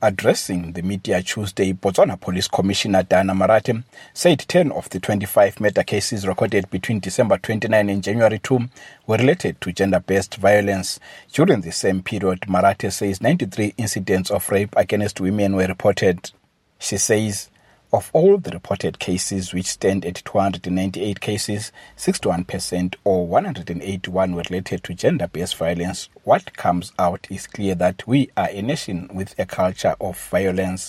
Addressing the media Tuesday, Botswana Police Commissioner Diana Marate said 10 of the 25 murder cases recorded between December 29 and January 2 were related to gender-based violence. During the same period, Marate says 93 incidents of rape against women were reported. She says, of all the reported cases, which stand at 298 cases, 61% or 181 were related to gender-based violence. What comes out is clear that we are a nation with a culture of violence.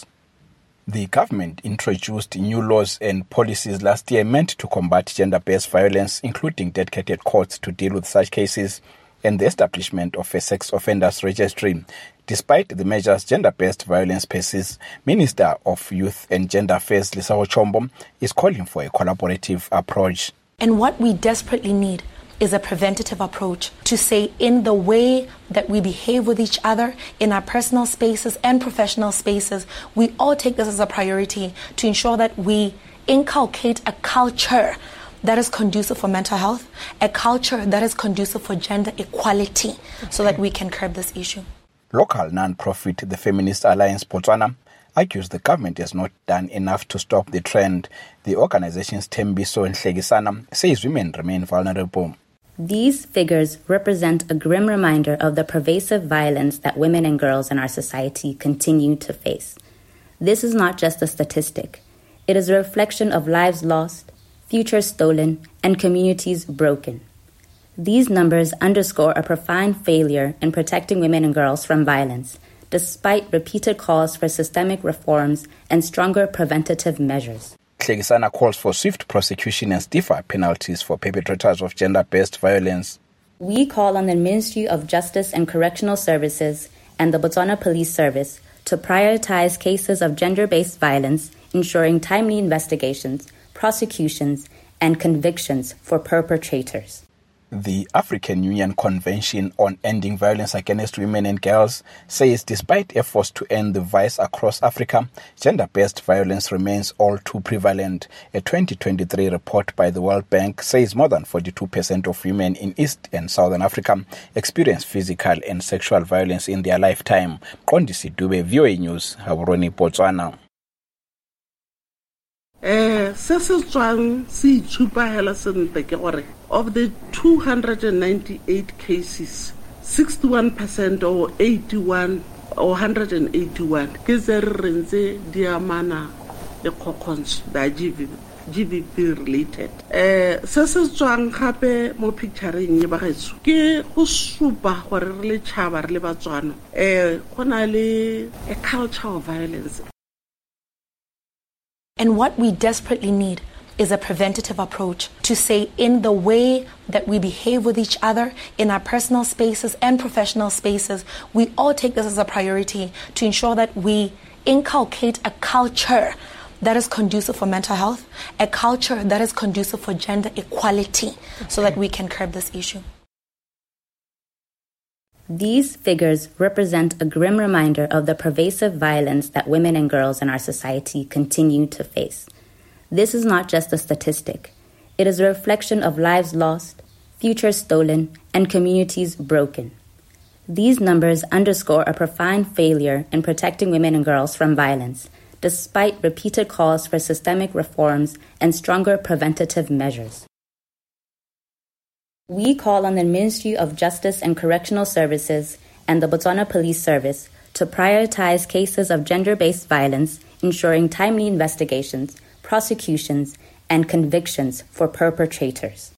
The government introduced new laws and policies last year meant to combat gender-based violence, including dedicated courts to deal with such cases and the establishment of a sex offenders registry. Despite the measures gender-based violence persists, Minister of Youth and Gender Affairs Lesego Chombo is calling for a collaborative approach. And what we desperately need is a preventative approach to say in the way that we behave with each other in our personal spaces and professional spaces, we all take this as a priority to ensure that we inculcate a culture that is conducive for mental health, a culture that is conducive for gender equality, so that we can curb this issue. Local non-profit The Feminist Alliance Botswana argues the government has not done enough to stop the trend. The organization's Thembiso Nhlegisana says women remain vulnerable. These figures represent a grim reminder of the pervasive violence that women and girls in our society continue to face. This is not just a statistic. It is a reflection of lives lost, futures stolen, and communities broken. These numbers underscore a profound failure in protecting women and girls from violence, despite repeated calls for systemic reforms and stronger preventative measures. Nhlegisana calls for swift prosecution and stiffer penalties for perpetrators of gender-based violence. We call on the Ministry of Justice and Correctional Services and the Botswana Police Service to prioritize cases of gender-based violence, ensuring timely investigations, prosecutions, and convictions for perpetrators. The African Union Convention on Ending Violence Against Women and Girls says despite efforts to end the vice across Africa, gender-based violence remains all too prevalent. A 2023 report by the World Bank says more than 42% of women in East and Southern Africa experience physical and sexual violence in their lifetime. Qondisi Dube, VOA News, Gaborone, Botswana. Of the 298 cases, 61% or 81 or 181 ke tse re rentse di amana le kokons da GBV related. Se se tswang gape mo pictureng ye ba gaetso ke go supa gore re le tshaba re le Batswana go na le a culture of violence. And what we desperately need is a preventative approach to say in the way that we behave with each other in our personal spaces and professional spaces, we all take this as a priority to ensure that we inculcate a culture that is conducive for mental health, a culture that is conducive for gender equality, so that we can curb this issue. These figures represent a grim reminder of the pervasive violence that women and girls in our society continue to face. This is not just a statistic. It is a reflection of lives lost, futures stolen, and communities broken. These numbers underscore a profound failure in protecting women and girls from violence, despite repeated calls for systemic reforms and stronger preventative measures. We call on the Ministry of Justice and Correctional Services and the Botswana Police Service to prioritize cases of gender-based violence, ensuring timely investigations, prosecutions, and convictions for perpetrators.